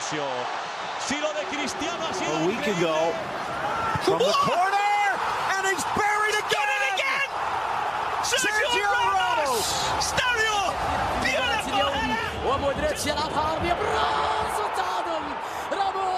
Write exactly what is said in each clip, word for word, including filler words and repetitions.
A week ago, from the corner, and he's buried again and again! Sergio Ramos! Stereo! Beautiful header! ومودريتش يلعبها عرضية بالراس وتعادل راموس.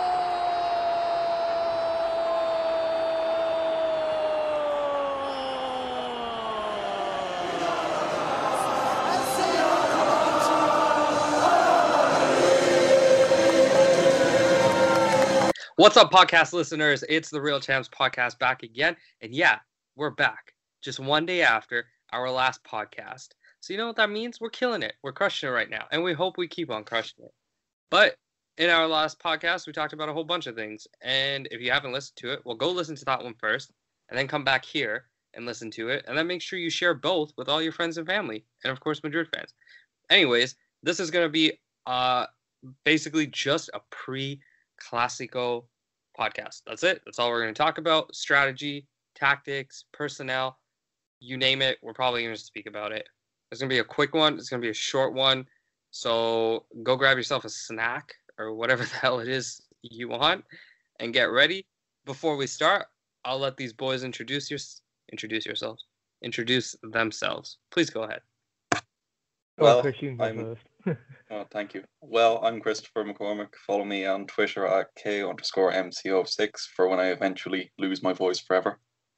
What's up, podcast listeners? It's the Real Champs podcast back again. And yeah, we're back just one day after our last podcast. So you know what that means? We're killing it. We're crushing it right now. And we hope we keep on crushing it. But in our last podcast, we talked about a whole bunch of things. And if you haven't listened to it, well, go listen to that one first. And then come back here and listen to it. And then make sure you share both with all your friends and family. And of course, Madrid fans. Anyways, this is going to be uh, basically just a pre-Clasico podcast. That's it. That's all we're going to talk about. Strategy, tactics, personnel, you name it. We're probably going to speak about it. It's going to be a quick one. It's going to be a short one. So go grab yourself a snack or whatever the hell it is you want and get ready. Before we start, I'll let these boys introduce your, introduce yourselves. Introduce themselves. Please go ahead. Well, I'm, oh, thank you. Well, I'm Christopher McCormick. Follow me on Twitter at K underscore M C O six for when I eventually lose my voice forever.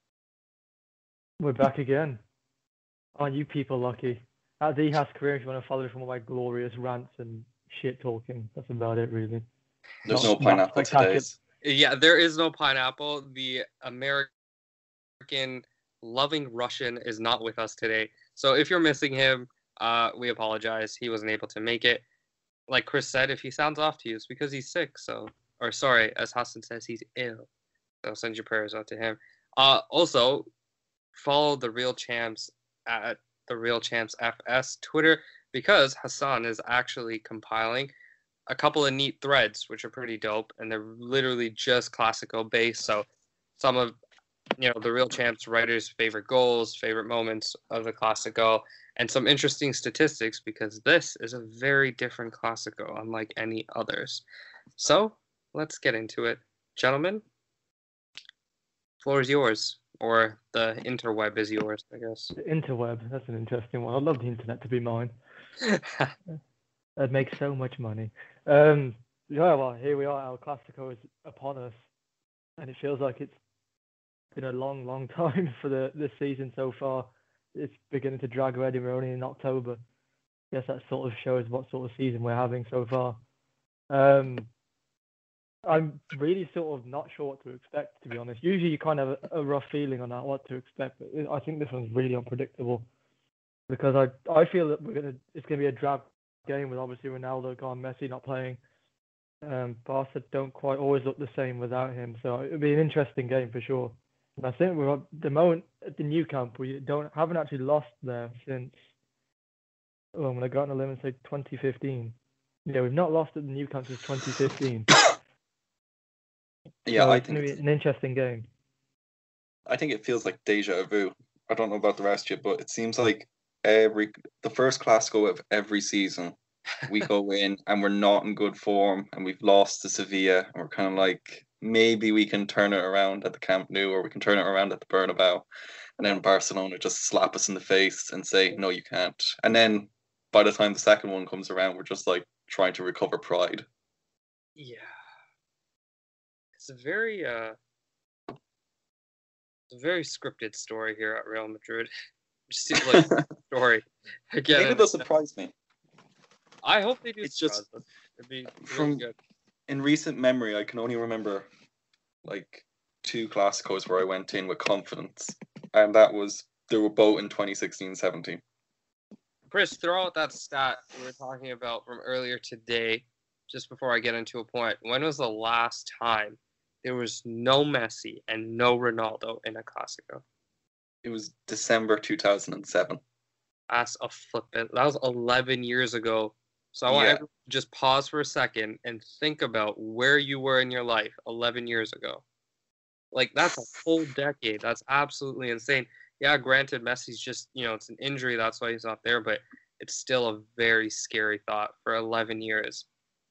We're back again. Aren't you people lucky? At the Has career, if you want to follow from all my glorious rants and shit talking, that's about it, really. There's Not- no pineapple not spectacular. today. Yeah, there is no pineapple. The American loving Russian is not with us today. So if you're missing him, uh, we apologize. He wasn't able to make it. Like Chris said, if he sounds off to you, it's because he's sick. So, or sorry, as Hassan says, he's ill. So send your prayers out to him. Uh, also, follow the Real Champs at the Real Champs F S Twitter because Hassan is actually compiling a couple of neat threads, which are pretty dope, and they're literally just Clasico based. So some of you know the Real Champs writers' favorite goals, favorite moments of the Clasico, and some interesting statistics because this is a very different Clasico, unlike any others. So let's get into it, gentlemen. Floor is yours, or the interweb is yours, I guess. The interweb, that's an interesting one. I'd love the internet to be mine. That'd make so much money. Um, yeah, well, here we are. Our Clasico is upon us, and it feels like it's been a long, long time for the this season so far. It's beginning to drag already. We're only in October. Guess that sort of shows what sort of season we're having so far. Um, I'm really sort of not sure what to expect, to be honest. Usually you kind of have a, a rough feeling on that, what to expect, but I think this one's really unpredictable because I I feel that we're gonna it's gonna be a drab game with obviously Ronaldo gone, Messi not playing. Um, Barca don't quite always look the same without him, so it'll be an interesting game for sure. And I think we're at the moment at the new camp. We don't haven't actually lost there since. Oh, I'm gonna go on a limb and say twenty fifteen. Yeah, we've not lost at the new camp since twenty fifteen. Yeah, so I it's think gonna be an interesting game. I think it feels like deja vu. I don't know about the rest of you, but it seems like every the first Clasico of every season, we go in and we're not in good form, and we've lost to Sevilla, and we're kind of like, maybe we can turn it around at the Camp Nou, or we can turn it around at the Bernabeu, and then Barcelona just slap us in the face and say, no, you can't. And then by the time the second one comes around, we're just like trying to recover pride. Yeah. It's a very uh it's a very scripted story here at Real Madrid. It just seems like a story. Again, Maybe they'll surprise me. I hope they do It's surprise just us. It'd be really from- good. In recent memory, I can only remember like two Clásicos where I went in with confidence, and that was they were both in twenty sixteen seventeen. Chris, throw out that stat we were talking about from earlier today, just before I get into a point. When was the last time there was no Messi and no Ronaldo in a Clásico? It was December two thousand seven. That's a flippant. That was eleven years ago. So I want Yeah. everyone to just pause for a second and think about where you were in your life eleven years ago. Like, that's a whole decade. That's absolutely insane. Yeah, granted, Messi's just, you know, it's an injury. That's why he's not there. But it's still a very scary thought for eleven years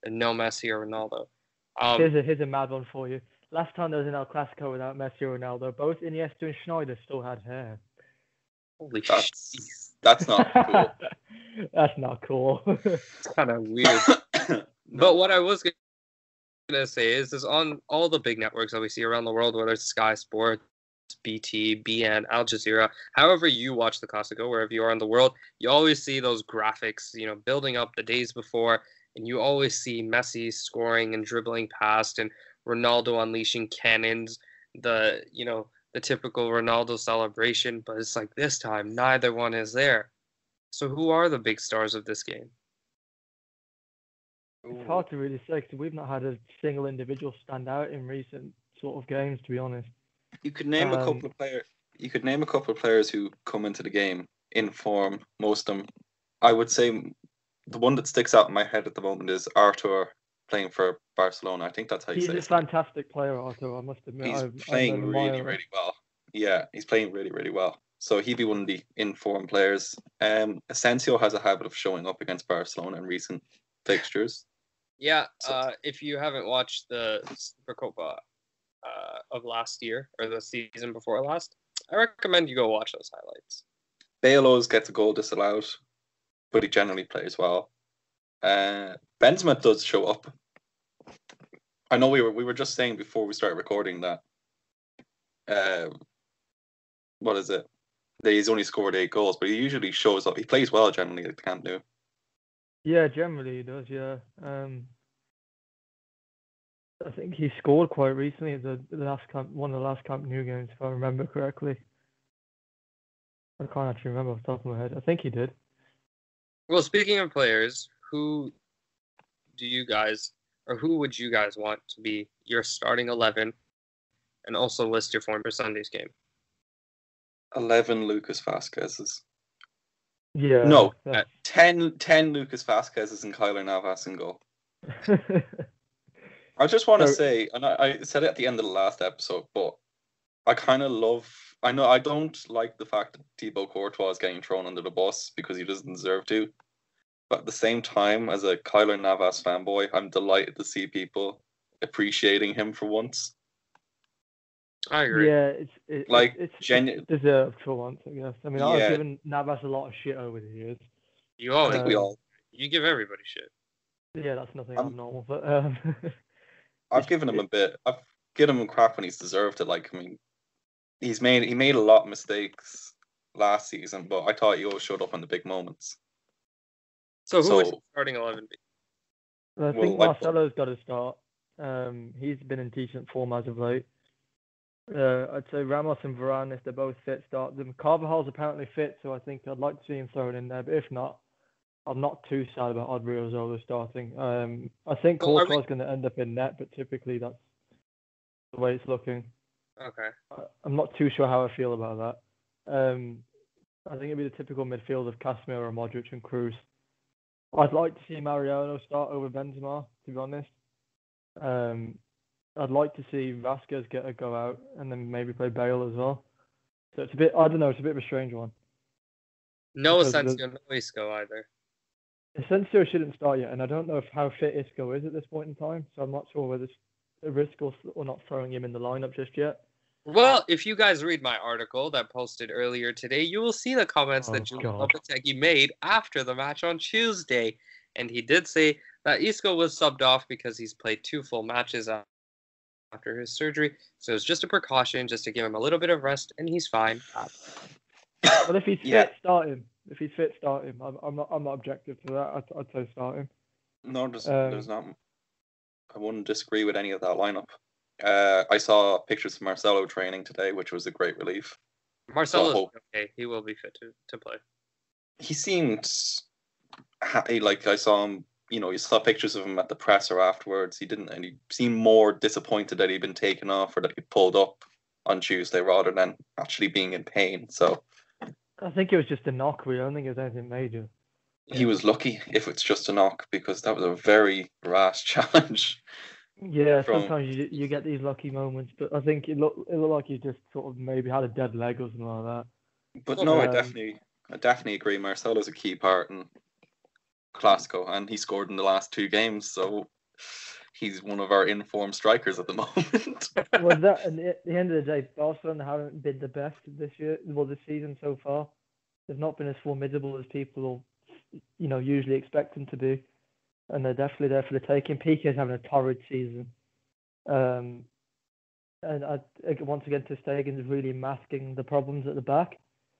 and no Messi or Ronaldo. Um, Here's a here's a mad one for you. Last time there was an El Clasico without Messi or Ronaldo, both Iniesta and Schneider still had hair. holy shit, That's that's not cool. That's not cool. it's kind of weird. But what I was gonna say is, is on all the big networks that we see around the world, whether it's Sky Sports, B T, B N, Al Jazeera, however you watch the Clasico, wherever you are in the world, you always see those graphics, you know, building up the days before, and you always see Messi scoring and dribbling past, and Ronaldo unleashing cannons, the, you know, the typical Ronaldo celebration, but it's like this time, neither one is there. So who are the big stars of this game? It's hard to really say because we've not had a single individual stand out in recent sort of games, to be honest. You could name a Um, couple of players. You could name a couple of players who come into the game in form. Most of them, I would say, the one that sticks out in my head at the moment is Artur playing for Barcelona. I think that's how you He's say a his name. fantastic player, Arthur. I must admit. He's I've, playing I've really, admired him. really well. Yeah, he's playing really, really well. So he'd be one of the in-form players. Um, Asensio has a habit of showing up against Barcelona in recent fixtures. Yeah, So- uh, if you haven't watched the Supercopa uh, of last year or the season before last, I recommend you go watch those highlights. Bale always gets a goal disallowed, but he generally plays well. Uh, Benzema does show up. I know we were we were just saying before we started recording that. Uh, what is it? That he's only scored eight goals, but he usually shows up. He plays well generally at the Camp Nou. Yeah, generally he does. Yeah. Um, I think he scored quite recently. The, the last camp, one of the last Camp Nou games, if I remember correctly. I can't actually remember off the top of my head. I think he did. Well, speaking of players, who do you guys, or who would you guys want to be your starting eleven, and also list your form for Sunday's game? Eleven Lucas Vasquez's. Yeah. No, that's- ten, ten Lucas Vasquez's and Kyler Navas in goal. I just want to So- say, and I, I said it at the end of the last episode, but I kind of love. I know I don't like the fact that Thibaut Courtois is getting thrown under the bus because he doesn't deserve to. But at the same time, as a Kyler Navas fanboy, I'm delighted to see people appreciating him for once. I agree. Yeah, it's it, Like, it's, it's genu- deserved for once, I guess. I mean, I've Yeah. given Navas a lot of shit over the years. You always, I think we Um, all. you give everybody shit. Yeah, that's nothing Um, abnormal, but um, I've given him a bit. I've given him crap when he's deserved it. Like, I mean, he's made he made a lot of mistakes last season, but I thought he always showed up in the big moments. So who would So- your starting eleven be? I Well, think like- Marcelo's got to start. Um, he's been in decent form as of late. Uh, I'd say Ramos and Varane, if they're both fit, start them. Carvajal's apparently fit, so I think I'd like to see him thrown in there. But if not, I'm not too sad about Odriozola starting. Um, I think Well, are we- Courtois going to end up in net, but typically that's the way it's looking. Okay. I- I'm not too sure how I feel about that. Um, I think it'd be the typical midfield of Casemiro, Modric, and Cruz. I'd like to see Mariano start over Benzema, to be honest. Um, I'd like to see Vasquez get a go out and then maybe play Bale as well. So it's a bit, I don't know, it's a bit of a strange one. No Because the- Asensio, no Isco either. Asensio shouldn't start yet, and I don't know if how fit Isco is at this point in time, so I'm not sure whether it's a risk or, or not throwing him in the lineup just yet. Well, if you guys read my article that posted earlier today, you will see the comments Oh, that Julian God. Lopetegui made after the match on Tuesday. And he did say that Isco was subbed off because he's played two full matches after his surgery. So it's just a precaution, just to give him a little bit of rest, and he's fine. But if he's Yeah. fit, start him. If he's fit, start him. I'm, I'm not. I'm not objective to that. I'd, I'd say start him. No, there's, Um, there's not. I wouldn't disagree with any of that lineup. Uh, I saw pictures of Marcelo training today, which was a great relief. Marcelo's Oh. okay. He will be fit to, to play. He seemed happy. Like I saw him, you know, you saw pictures of him at the presser afterwards. He didn't, and he seemed more disappointed that he'd been taken off or that he pulled up on Tuesday rather than actually being in pain. So I think it was just a knock. We don't think it was anything major. he was lucky if it's just a knock because that was a very rash challenge. Yeah, From- sometimes you you get these lucky moments, but I think it looked it looked like he just sort of maybe had a dead leg or something like that. But no, I Um, definitely, I definitely agree. Marcelo's a key part in Clasico, and he scored in the last two games. So he's one of our informed strikers at the moment. Was that at the, the end of the day, Barcelona haven't been the best this year, well, this season so far. They've not been as formidable as people, you know, usually expect them to be, and they're definitely there for the taking. Piqué's having a torrid season, um, and I, once again, ter Stegen is really masking the problems at the back.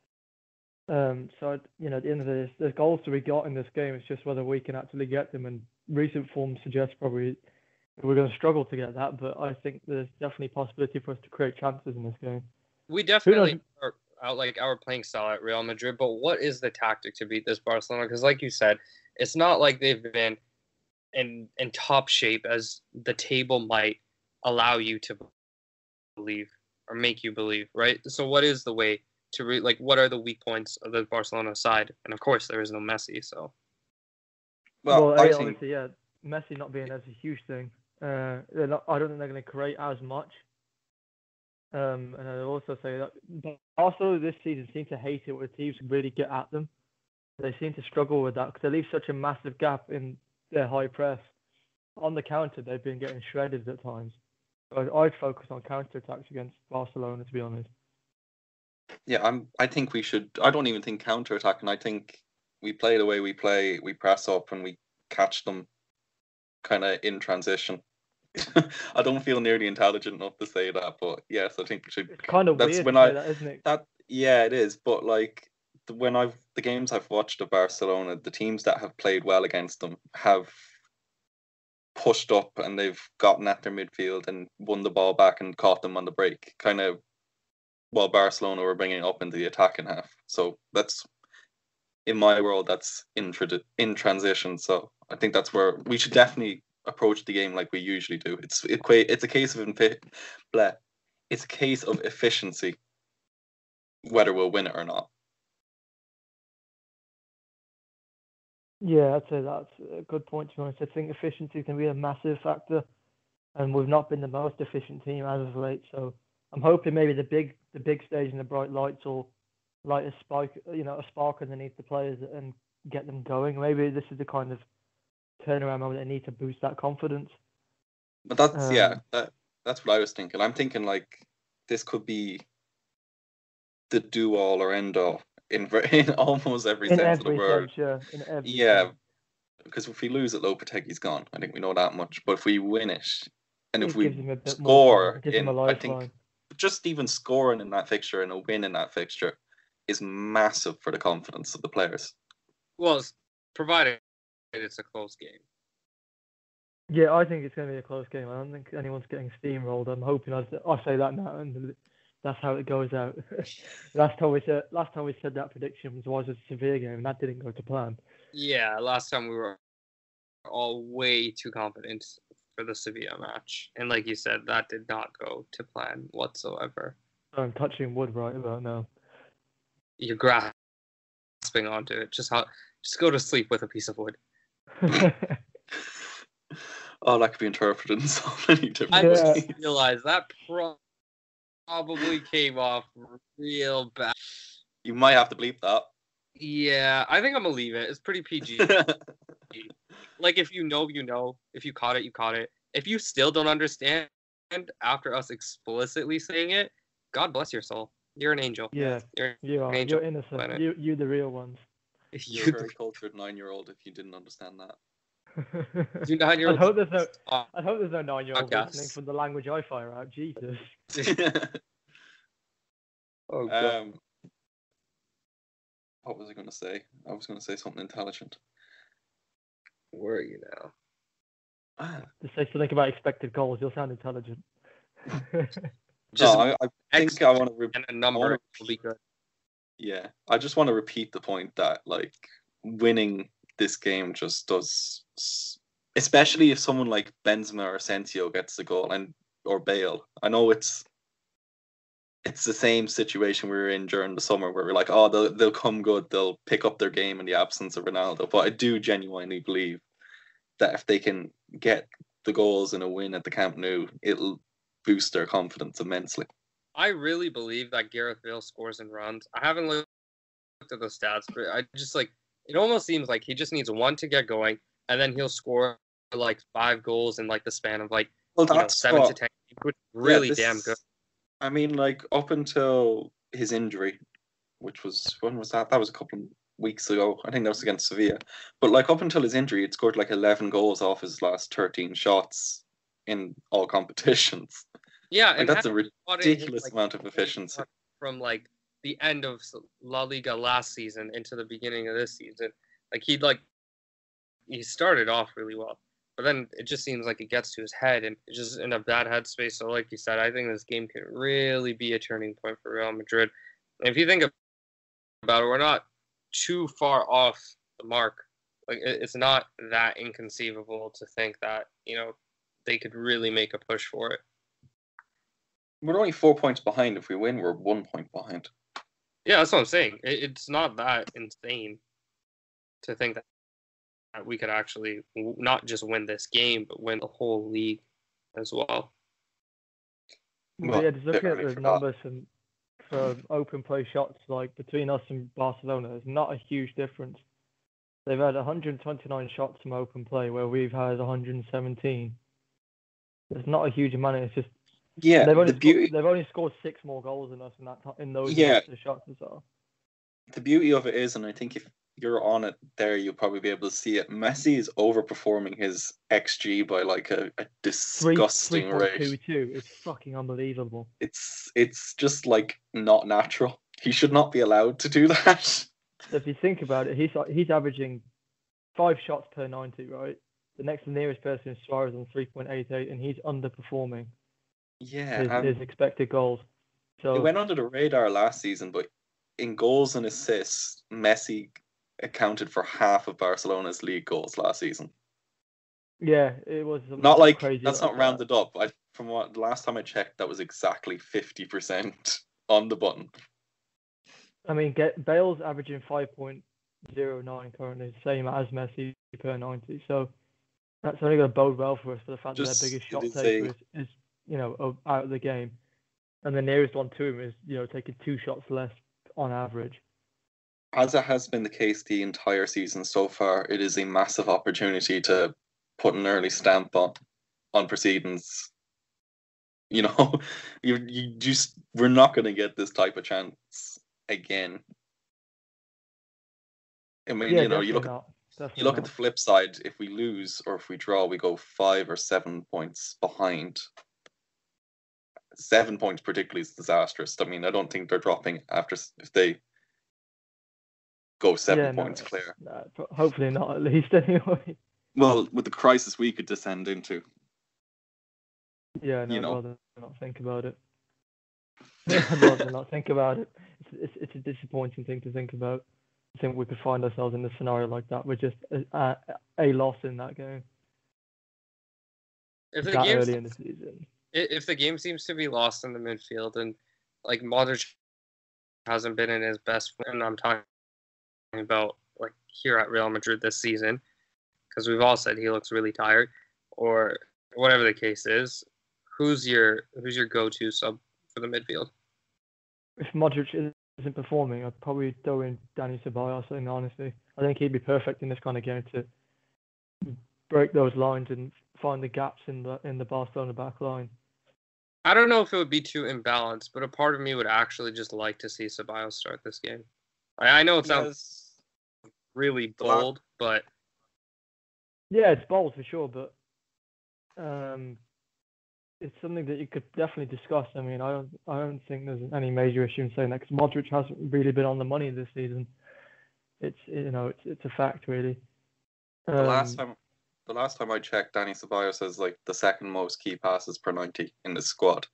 Um, so you know, at the end of this, there's goals to be got in this game. It's just whether we can actually get them, and recent form suggests probably we're going to struggle to get that. But I think there's definitely possibility for us to create chances in this game. We definitely are out like our playing style at Real Madrid, but what is the tactic to beat this Barcelona? Because like you said, it's not like they've been in in top shape as the table might allow you to believe or make you believe, right? So what is the way to re- like what are the weak points of the Barcelona side? And of course, there is no Messi, so. Well, well I obviously, think yeah, Messi not being there's a huge thing. Uh, they're not, I don't think they're going to create as much. Um, and I'd also say that Barcelona this season seem to hate it when teams really get at them. They seem to struggle with that because they leave such a massive gap in their high press. On the counter, they've been getting shredded at times. So I'd focus on counter attacks against Barcelona, to be honest. Yeah, I'm. I think we should. I don't even think counter attacking. I think we play the way we play. We press up and we catch them, kind of in transition. I don't feel nearly intelligent enough to say that, but yes, I think we should. It's kind of that's weird when to I, say that, isn't it? That yeah, it is. But like the, when I've the games I've watched of Barcelona, the teams that have played well against them have pushed up and they've gotten at their midfield and won the ball back and caught them on the break. Kind of, while Barcelona were bringing it up into the attacking half. So that's in my world, that's in in transition. So I think that's where we should definitely approach the game like we usually do. It's it, it's a case of infi- blah. It's a case of efficiency, whether we'll win it or not. Yeah, I'd say that's a good point, to be honest. I think efficiency can be a massive factor, and we've not been the most efficient team as of late. So I'm hoping maybe the big the big stage and the bright lights will light a spark, you know, a spark underneath the players and get them going. Maybe this is the kind of turnaround moment they need to boost that confidence. But that's Um, yeah, that that's what I was thinking. I'm thinking like this could be the do all or end all in in almost every In sense of the every word. sense, yeah. In every Yeah, sense. because if we lose it, Lopetegui's gone. I think we know that much. But if we win it, and It if we gives him a bit more score time. It gives him in, a I lifeline. think just even scoring in that fixture and a win in that fixture is massive for the confidence of the players. Well, it's provided it's a close game. Yeah, I think it's going to be a close game. I don't think anyone's getting steamrolled. I'm hoping I I say that now, and that's how it goes out. last time we said last time we said that prediction was was a severe game, and that didn't go to plan. Yeah, last time we were all way too confident for the Sevilla match, and like you said, that did not go to plan whatsoever. I'm touching wood right about now. You're grasping onto it. Just how, just go to sleep with a piece of wood. Oh, that could be interpreted in so many different I Yeah. ways. just realized that pro- probably came off real bad. You might have to bleep that. Yeah, I think I'm gonna leave it. It's pretty P G. Like, if you know, you know. If you caught it, you caught it. If you still don't understand after us explicitly saying it, God bless your soul. You're an angel. Yeah, You're, you are. Angel You're innocent. Planet. You you the real ones. You're a very cultured nine-year-old if you didn't understand that. you nine year I old. hope there's no. I hope there's no nine-year-old Podcast. listening from the language I fire out. Jesus. Oh God. um, what was I going to say? I was going to say something intelligent. Where are you now? Ah, To say something about expected goals, you'll sound intelligent. Just no, I, I think I want to. Re- and a number wanna- will be good. Yeah, I just want to repeat the point that like winning this game just does, especially if someone like Benzema or Asensio gets the goal and or Bale. I know it's it's the same situation we were in during the summer where we're like, oh, they'll they'll come good, they'll pick up their game in the absence of Ronaldo. But I do genuinely believe that if they can get the goals and a win at the Camp Nou, it'll boost their confidence immensely. I really believe that Gareth Bale scores and runs. I haven't looked at the stats, but I just like it almost seems like he just needs one to get going, and then he'll score like five goals in like the span of like Well, you know that's seven what, to ten, which is really yeah, this, damn good. I mean, like up until his injury, which was when was that? That was a couple of weeks ago. I think that was against Sevilla. But like up until his injury, he'd scored like eleven goals off his last thirteen shots in all competitions. Yeah, Like and that's a having brought in his, ridiculous like, amount of efficiency. from like the end of La Liga last season into the beginning of this season. Like he'd like he started off really well, but then it just seems like it gets to his head and it's just in a bad headspace. So like you said, I think this game could really be a turning point for Real Madrid. And if you think about it, we're not too far off the mark. Like it's not that inconceivable to think that, you know, they could really make a push for it. We're only four points behind. If we win, we're one point behind. Yeah, that's what I'm saying. It, it's not that insane to think that, that we could actually w- not just win this game, but win the whole league as well. Well, Well, yeah, just looking at early the for that. numbers and for open play shots, like between us and Barcelona, there's not a huge difference. They've had one hundred twenty-nine shots from open play, where we've had one hundred seventeen. There's not a huge amount. It's just Yeah, they've only the sco- beauty, they've only scored six more goals than us in that ti- in those Yeah. amounts of shots as well. the beauty of it is, and I think if you're on it there, you'll probably be able to see it. Messi is overperforming his X G by like a, a Three disgusting three point two rate. two. It's fucking unbelievable. It's it's just like not natural. He should not be allowed to do that. So if you think about it, he's he's averaging five shots per ninety, right? The next nearest person is Suarez on three point eight eight, and he's underperforming Yeah, his, and his expected goals. So it went under the radar last season, but in goals and assists, Messi accounted for half of Barcelona's league goals last season. yeah, it was something Not like crazy. that's like not that. rounded up. I from what the last time I checked, that was exactly fifty percent on the button. I mean, get Bale's averaging five point zero nine currently, same as Messi per ninety. So that's only going to bode well for us for the fact Just- that their biggest it shot is taker a- is, is, you know, o- out of the game, and the nearest one to him is, you know, taking two shots less on average. As it has been the case the entire season so far, it is a massive opportunity to put an early stamp on on proceedings. You know, you you just we're not going to get this type of chance again. I mean, Yeah, you know, you definitely look at not. Definitely you look not. at the flip side. If we lose or if we draw, we go five or seven points behind. Seven points particularly is disastrous. I mean, I don't think they're dropping after s- if they go seven Yeah, no, points clear. no, but hopefully not at least anyway. Well, with the crisis we could descend into. Yeah, no, You I'd know. rather not think about it. I'd rather not think about it. It's, it's it's a disappointing thing to think about. I think we could find ourselves in a scenario like that with just a, a, a loss in that game If the that game early in the season. i- if the game seems to be lost in the midfield and like Modric hasn't been in his best form, and I'm talking about like here at Real Madrid this season, because we've all said he looks really tired, or whatever the case is, who's your who's your go-to sub for the midfield? If Modric isn't performing, I'd probably throw in Dani Ceballos. In honesty, I think he'd be perfect in this kind of game to break those lines and find the gaps in the in the Barcelona back line. I don't know if it would be too imbalanced, but a part of me would actually just like to see Ceballos start this game. I, I know it sounds Yes. really The la- bold, but Yeah, it's bold for sure, but um, it's something that you could definitely discuss. I mean, I don't, I don't think there's any major issue in saying that because Modric hasn't really been on the money this season. It's you know, it's it's a fact really. The last Um, time, the last time I checked, Dani Ceballos has like the second most key passes per ninety in the squad.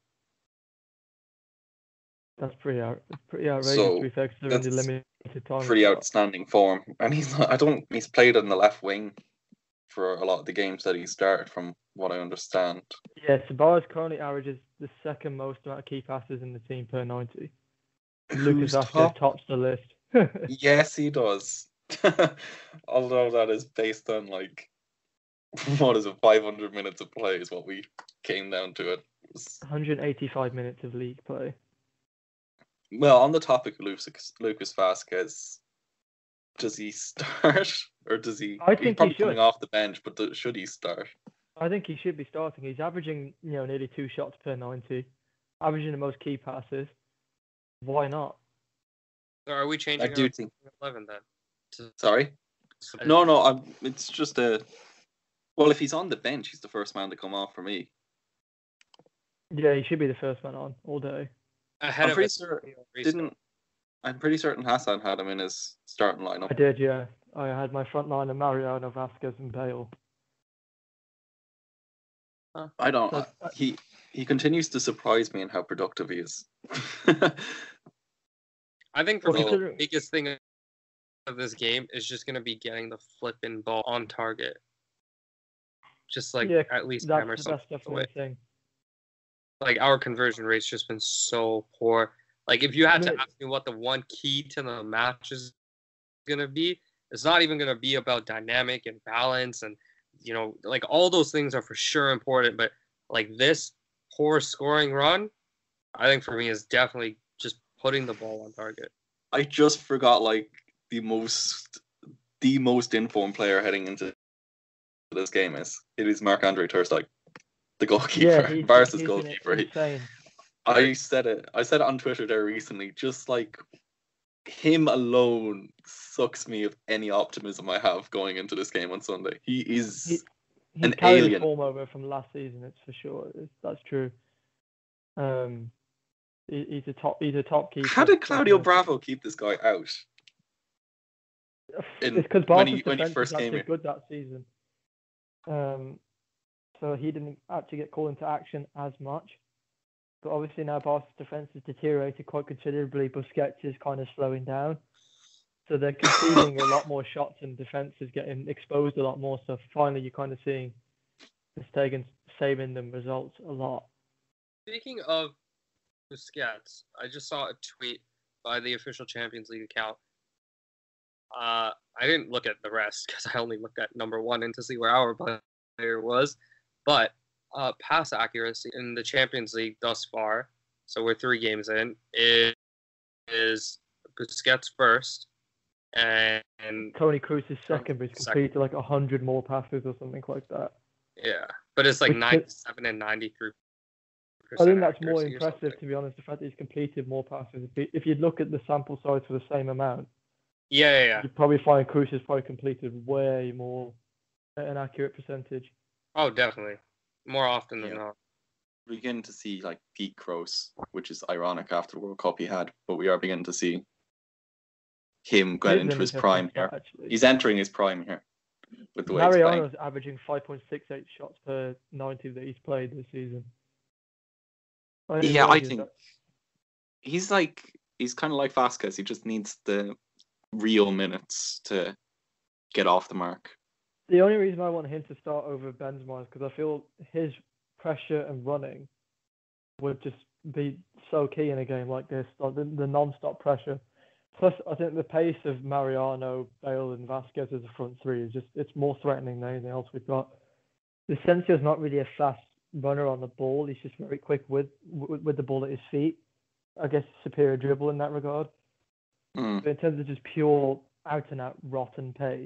That's pretty out, pretty outrageous So, to be fair, considering the that's limited time. Pretty he's got. outstanding form, and he's not, I don't he's played on the left wing for a lot of the games that he started, from what I understand. Yeah, Ceballos currently averages the second most amount of key passes in the team per ninety. Who's Lucas Vázquez top? tops the list. Yes, he does. Although that is based on like what is it, five hundred minutes of play is what we came down to. It, it was, one hundred eighty-five minutes of league play. well, on the topic of Lucas Lucas Vasquez, does he start or does he? I he's think he probably should. coming off the bench, but do, should he start? I think he should be starting. He's averaging, you know, nearly two shots per ninety, averaging the most key passes. Why not? So are we changing I do our think. eleven then? To, Sorry. No, no. I'm, it's just a. Well, if he's on the bench, he's the first man to come off for me. Yeah, he should be the first man on all day. ahead I'm of pretty it, certain. restart. Didn't. I'm pretty certain Hassan had him in his starting lineup. I did, yeah. I had my front line of Mariano, Vasquez, and Bale. I don't. So- I- he he continues to surprise me in how productive he is. I think for Well, me, the considering- biggest thing of this game is just going to be getting the flipping ball on target. Just like Yeah, at least That's, hammer that's something definitely away. a thing. Like our conversion rate's just been so poor. Like if you had I mean- to ask me what the one key to the match is going to be, it's not even going to be about dynamic and balance and, you know, like all those things are for sure important. But like this poor scoring run, I think for me is definitely just putting the ball on target. I just forgot like the most the most informed player heading into this game is it is Marc-Andre Ter Stegen, the goalkeeper, Yeah, he's, Barca's he's been goalkeeper. He- insane. I said it. I said it on Twitter there recently. Just like him alone sucks me of any optimism I have going into this game on Sunday. He is. He- He's An carried alien. the form over from last season. It's for sure. It's, that's true. Um, he, he's a top. He's a top keeper. How did Claudio Uh, Bravo keep this guy out? in- It's because when Barca's he- when he defense first was came actually here? good that season. Um, so he didn't actually get called into action as much. But obviously now Barca's defense has deteriorated quite considerably. Busquets is kind of slowing down. So they're conceding a lot more shots and defense is getting exposed a lot more. So finally you're kind of seeing Ter Stegen saving them results a lot. Speaking of Busquets, I just saw a tweet by the official Champions League account. Uh, I didn't look at the rest because I only looked at number one and to see where our player was. But uh, pass accuracy in the Champions League thus far, so we're three games in, is, is Busquets first, and, and Tony Cruz is second, but he's Second. completed like a hundred more passes or something like that. yeah, but it's like Which- ninety-seven and ninety-three. I think that's more impressive, to be honest, the fact that he's completed more passes. If you, if you look at the sample size for the same amount, Yeah, yeah, yeah. you'd probably find Cruz has probably completed way more at an accurate percentage. Oh, definitely. More often than Yeah. not. We begin to see like peak Kroos, which is ironic after the World Cup he had, but we are beginning to see him going Here's into an his interesting prime stat, here. actually. He's entering his prime here with the way he's playing. Mariano's averaging five point six eight shots per ninety that he's played this season. didn't Yeah, I realise think that. he's like he's kind of like Vasquez. He just needs the real minutes to get off the mark. The only reason I want him to start over Benzema is because I feel his pressure and running would just be so key in a game like this, like the, the non-stop pressure. Plus, I think the pace of Mariano, Bale, and Vasquez as a front three is just it's more threatening than anything else we've got. Vicensio's not really a fast runner on the ball. He's just very quick with with, with the ball at his feet. I guess superior dribble in that regard. Mm. But in terms of just pure out and out rotten pace,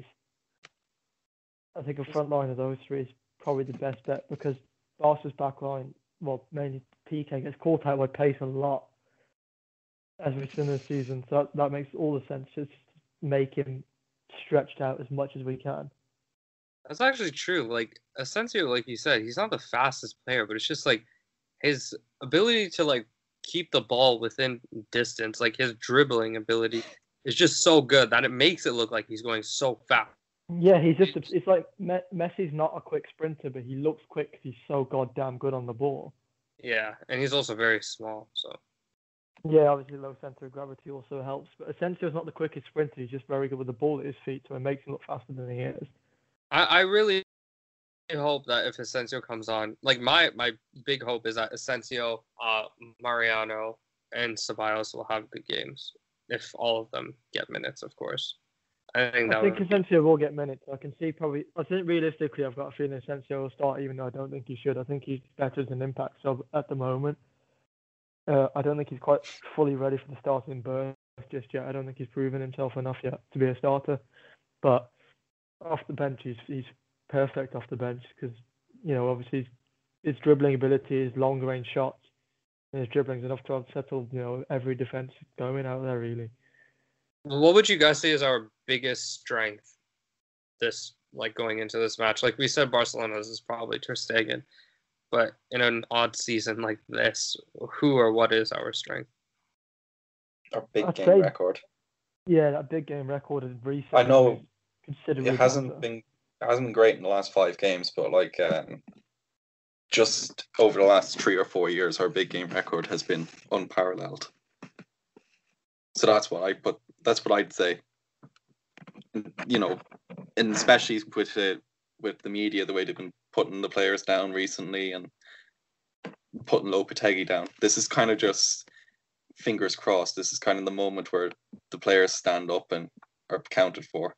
I think a front line of those three is probably the best bet because Barca's back line, well, mainly P K, gets caught out by pace a lot as we've seen this season. So that, that makes all the sense. Just make him stretched out as much as we can. That's actually true. Like Asensio, like you said, he's not the fastest player, but it's just like his ability to like keep the ball within distance, like his dribbling ability is just so good that it makes it look like he's going so fast. Yeah, he's just, a, it's like Me- Messi's not a quick sprinter, but he looks quick 'cause he's so goddamn good on the ball. Yeah, and he's also very small, so. Yeah, obviously low center of gravity also helps, but Asensio's not the quickest sprinter. He's just very good with the ball at his feet, so it makes him look faster than he is. I, I really hope that if Asensio comes on, like my, my big hope is that Asensio, uh, Mariano, and Ceballos will have good games, if all of them get minutes, of course. I think that I think would Asensio will get minutes. I can see probably. I think realistically, I've got a feeling Asensio will start, even though I don't think he should. I think he's better as an impact sub at the moment. Uh, I don't think he's quite fully ready for the starting berth. just yet. I don't think he's proven himself enough yet to be a starter. But off the bench, he's he's perfect off the bench because, you know, obviously his, his dribbling ability, his long range shots, and his dribbling's enough to have settled, you know, every defense going out there really. What would you guys say is our biggest strength this like going into this match? Like we said, Barcelona's is probably Ter Stegen, but in an odd season like this, who or what is our strength? Our big I'd game say- record. Yeah, that big game record is recent. I know considerably it hasn't better. been it hasn't been great in the last five games, but like um, just over the last three or four years, our big game record has been unparalleled. So that's what I put. That's what I'd say. You know, and especially with uh, with the media, the way they've been putting the players down recently and putting Lopetegui down. This is kind of just fingers crossed. This is kind of the moment where the players stand up and are accounted for.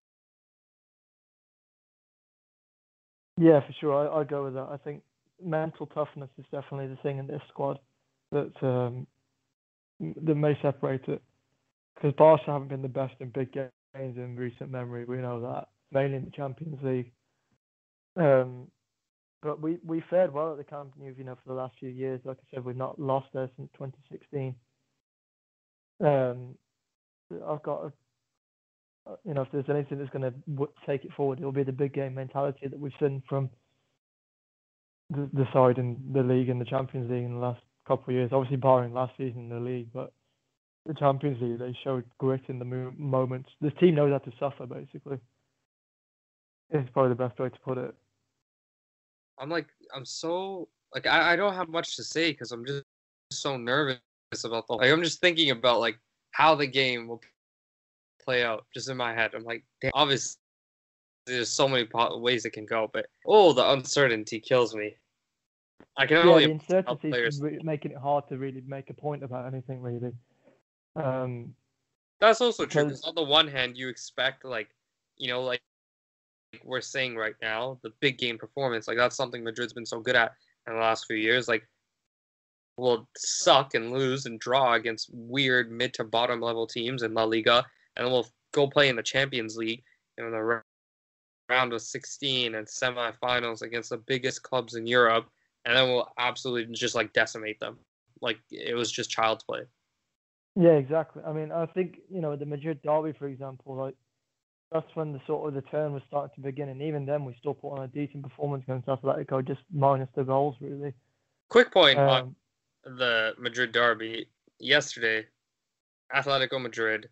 Yeah, for sure. I, I go with that. I think mental toughness is definitely the thing in this squad that um, that may separate it. Because Barca haven't been the best in big games in recent memory. We know that, mainly in the Champions League. Um, but we, we fared well at the Camp Nou, you know, for the last few years. Like I said, we've not lost there since twenty sixteen. Um, I've got, a, you know, if there's anything that's going to w- take it forward, it'll be the big game mentality that we've seen from the, the side in the league and the Champions League in the last couple of years. Obviously, barring last season in the league, but the Champions League, they showed grit in the mo- moments. The team knows how to suffer, basically. It's probably the best way to put it. I'm like, I'm so like, I, I don't have much to say because I'm just so nervous about the. Like, I'm just thinking about like how the game will play out just in my head. I'm like, damn, obviously, there's so many po- ways it can go, but oh, the uncertainty kills me. I can Yeah, only the uncertainty players. is re- making it hard to really make a point about anything, really. Um, That's also true. because- Because on the one hand, you expect like, you know, like we're saying right now, the big game performance, like that's something Madrid's been so good at in the last few years. Like, we'll suck and lose and draw against weird mid to bottom level teams in La Liga, and then we'll go play in the Champions League in the ra- round of sixteen and semifinals against the biggest clubs in Europe, and then we'll absolutely just like decimate them. Like it was just child's play. Yeah, exactly. I mean, I think, you know, the Madrid derby, for example, like that's when the sort of the turn was starting to begin, and even then we still put on a decent performance against Atletico, just minus the goals, really. Quick point on Um, the Madrid derby yesterday. Atletico Madrid,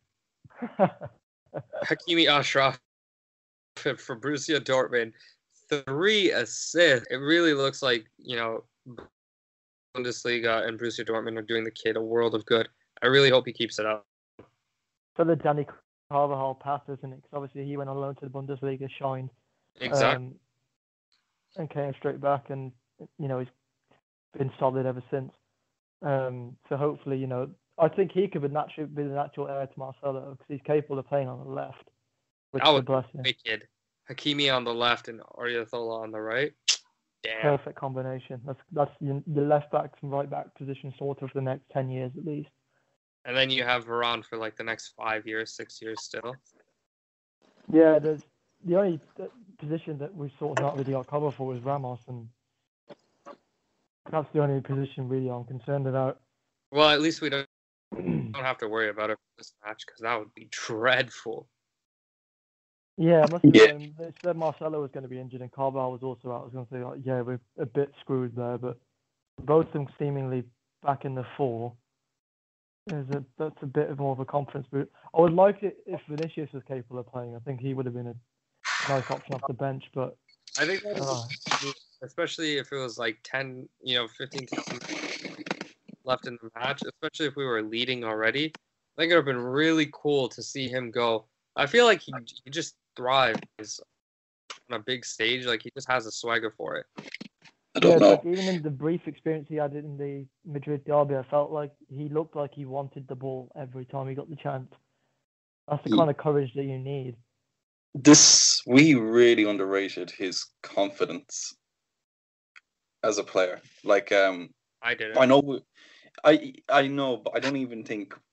Hakimi Ashraf for Borussia Dortmund, three assists. It really looks like, you know, Bundesliga and Borussia Dortmund are doing the kid a world of good. I really hope he keeps it up. for the Danny Carvajal pass, isn't it? Because obviously he went on loan to the Bundesliga, shined, Exactly. um, and came straight back, and you know he's been solid ever since. Um, so hopefully, you know, I think he could be naturally be the natural heir to Marcelo because he's capable of playing on the left, which That is a would be blessing. wicked. Hakimi on the left and Oriozola on the right. Damn. Perfect combination. That's that's your, your left back and right back position sorted for the next ten years at least. And then you have Varane for like the next five years, six years still. Yeah, there's the only uh, position that we sort of not really got cover for was Ramos, and that's the only position really I'm concerned about. Well, at least we don't don't have to worry about it for this match because that would be dreadful. Yeah, I must Yeah. have when they said Marcelo was going to be injured and Carvalho was also out. I was going to say, like, yeah, we're a bit screwed there, but both of them seemingly back in the four. Is a, that's a bit of more of a confidence boot. I would like it if Vinicius was capable of playing. I think he would have been a nice option off the bench, but I think that's uh, especially if it was like ten, you know, fifteen to left in the match, especially if we were leading already. I think it would have been really cool to see him go. I feel like he, he just thrives on a big stage. Like he just has a swagger for it. I yeah, don't know. like even in the brief experience he had in the Madrid derby, I felt like he looked like he wanted the ball every time he got the chance. That's the He- kind of courage that you need. This we really underrated his confidence as a player. Like, um, I did it. I know, we- I I know, but I don't even think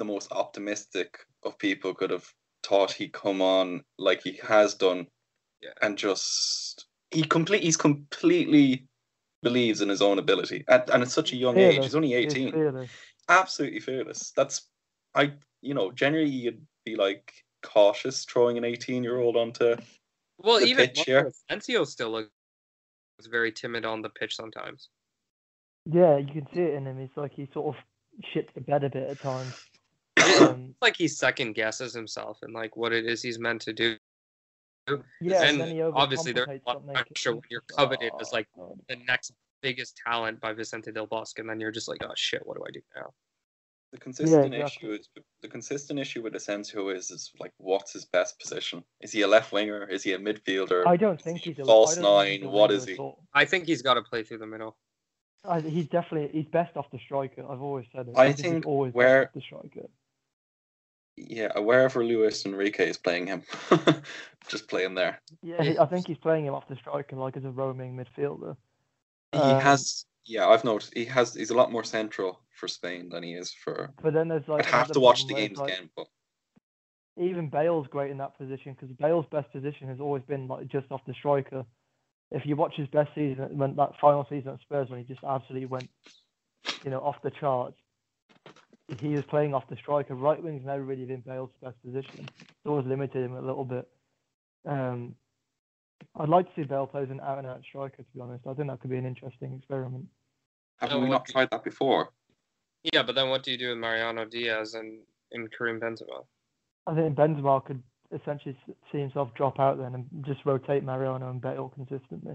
the most optimistic of people could have thought he'd come on like he has done, Yeah. and just he complete he's completely believes in his own ability, at, and at such a young Fearless. age. He's only He's eighteen. fearless. Absolutely fearless. That's I you know generally you'd be like cautious throwing an eighteen year old onto Well, the even pitch here. Asensio still looks very timid on the pitch sometimes. Yeah, you can see it in him. He's like he sort of shits the bed a bit at times. It's Um, like he second guesses himself and like what it is he's meant to do. yeah, and then he obviously there's a overcomplicates lot of something. pressure when It's you're just, coveted oh, as like God. the next biggest talent by Vicente Del Bosque, and then you're just like, oh shit, what do I do now? The consistent exactly. issue is the consistent issue with Asensio is is like what's his best position? Is he a left winger? Is he a midfielder? I don't Is think he he's a false I don't think he's nine. a What winger is at he? all. I think he's got to play through the middle. I, he's definitely he's best off the striker. I've always said it. I he's think always where- best off the striker. Yeah, wherever Luis Enrique is playing him, just play him there. Yeah, he, I think he's playing him off the striker like as a roaming midfielder. He Um, has, yeah, I've noticed he has. He's a lot more central for Spain than he is for. But then there's like I'd have another to watch problem the where it's games like, again, but even Bale's great in that position because Bale's best position has always been like just off the striker. If you watch his best season, when that final season at Spurs, when he just absolutely went, you know, off the charts, he was playing off the striker. Right wing's never really been Bale's best position. It's always limited him a little bit. Um, I'd like to see Bale play as an out and out striker. To be honest, I think that could be an interesting experiment. haven't No, we what not do- tried that before? Yeah, but then what do you do with Mariano Diaz and, and Karim Benzema? I think Benzema could essentially s- see himself drop out then and just rotate Mariano and Bale consistently.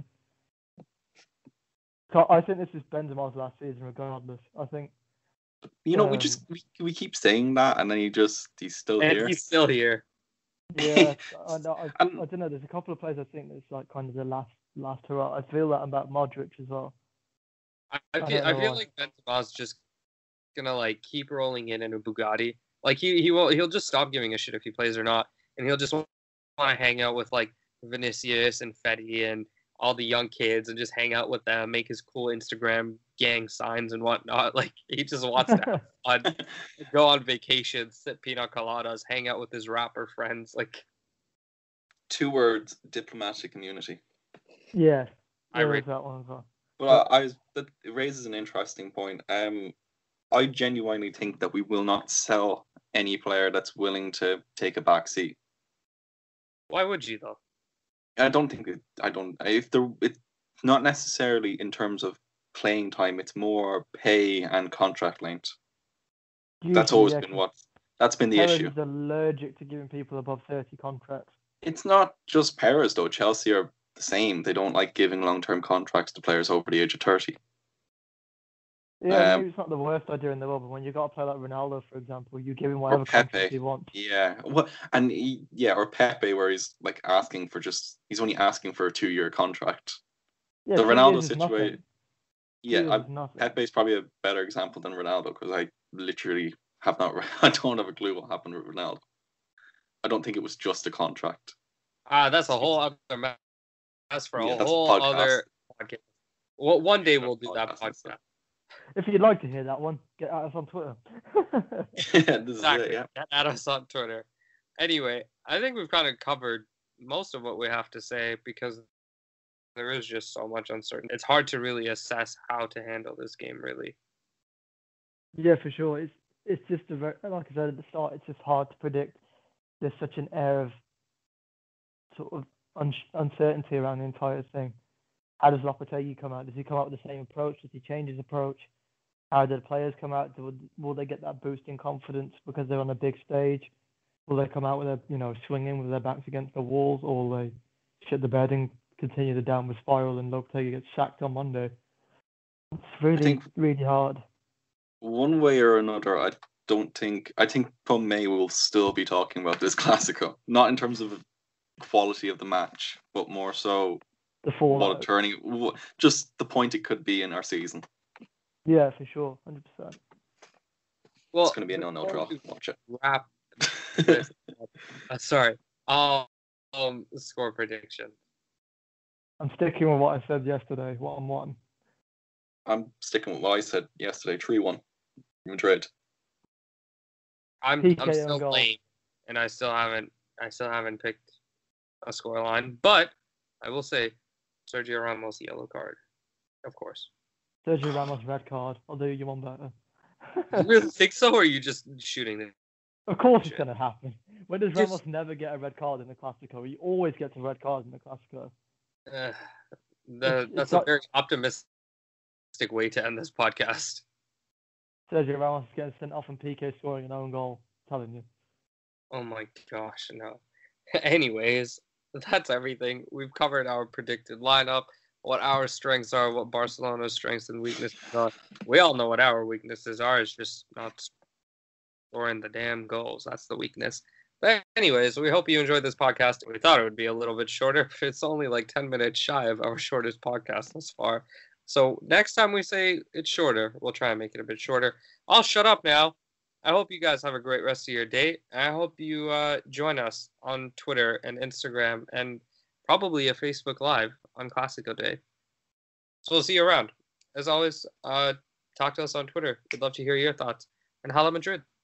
So I think this is Benzema's last season, regardless. I think You know, we Um, just we, we keep saying that, and then he just he's still And here. he's still here. Yeah, I, know- I, Um, I don't know. There's a couple of players I think that's like kind of the last last hurrah. I feel that about Modric as well. I, I I feel, don't I know feel why. like Benzema's just gonna like keep rolling in in a Bugatti. Like he he will he'll just stop giving a shit if he plays or not, and he'll just want to hang out with like Vinicius and Fetty and all the young kids and just hang out with them, make his cool Instagram gang signs and whatnot. Like he just wants to have fun, go on vacation, sip pina coladas, hang out with his rapper friends. Like Two words: diplomatic immunity. Yeah, I there rate- is that one as well. Well, I, I was, that it raises an interesting point. Um, I genuinely think that we will not sell any player that's willing to take a back seat. why would you though? I don't think it, I don't if there it's not necessarily in terms of playing time. It's more pay and contract length. That's Usually, always yeah, been 'cause what that's been the Perez issue. is allergic to giving people above thirty contracts. It's not just Perez though. Chelsea are the same. They don't like giving long term contracts to players over the age of thirty. Yeah, Um, maybe it's not the worst idea in the world, but when you got to play like Ronaldo, for example, you give him whatever Pepe. contract he wants. Yeah, well, and he, yeah, or Pepe, where he's like asking for just he's only asking for a two year contract. Yeah, The two Ronaldo years is nothing. situation, Two yeah, years I, is nothing. Pepe's probably a better example than Ronaldo because I literally have not, I don't have a clue what happened with Ronaldo. I don't think it was just a contract. Ah, that's a whole other mess. That's for Yeah, a that's a whole podcast. other podcast. Well, one day That's we'll a do that podcast, that's podcast. If you'd like to hear that one, get at us on Twitter. Yeah, this Exactly. is it. Yeah, Get at us on Twitter. Anyway, I think we've kind of covered most of what we have to say because there is just so much uncertainty. It's hard to really assess how to handle this game, really. Yeah, for sure. It's it's just a very, like I said at the start, it's just hard to predict. There's such an air of sort of un- uncertainty around the entire thing. How does Lopetegui come out? Does he come out with the same approach? Does he change his approach? How do the players come out? Do, will they get that boost in confidence because they're on a big stage? Will they come out with a you know swinging with their backs against the walls, or will they shit the bed and continue the downward spiral and Lopetegui gets sacked on Monday? It's really think- really hard. one way or another, I don't think. I think come May we'll still be talking about this Clasico, not in terms of quality of the match, but more so The what fallout. a turning, what, just the point it could be in our season. Yeah, for sure, hundred percent. Well, It's going to be a no-no before draw. we Watch it. Wrap this up. Uh, sorry. Um, um, score prediction. I'm sticking with what I said yesterday. One one. I'm sticking with what I said yesterday. three one Madrid. I'm P K I'm on still goal. lame, and I still haven't I still haven't picked a scoreline. But I will say, Sergio Ramos yellow card, of course. Sergio Ramos red card. I'll do you one better. You really think so, or are you just shooting it? Of course it's going to happen. When does Just- Ramos never get a red card in the Clasico? He always gets a red card in the Clasico. Uh, the, It's- that's it's a not- very optimistic way to end this podcast. Sergio Ramos is getting sent off and P K scoring an own goal. I'm telling you. Oh my gosh, no. Anyways, that's everything. We've covered our predicted lineup, what our strengths are, what Barcelona's strengths and weaknesses are. We all know what our weaknesses are. It's just not scoring the damn goals. That's the weakness. But anyways, we hope you enjoyed this podcast. We thought it would be a little bit shorter. It's only like ten minutes shy of our shortest podcast thus far. So next time we say it's shorter, we'll try and make it a bit shorter. I'll shut up now. I hope you guys have a great rest of your day. And I hope you uh, join us on Twitter and Instagram and probably a Facebook Live on Classico Day. So we'll see you around. As always, uh, talk to us on Twitter. We'd love to hear your thoughts. And Hala Madrid.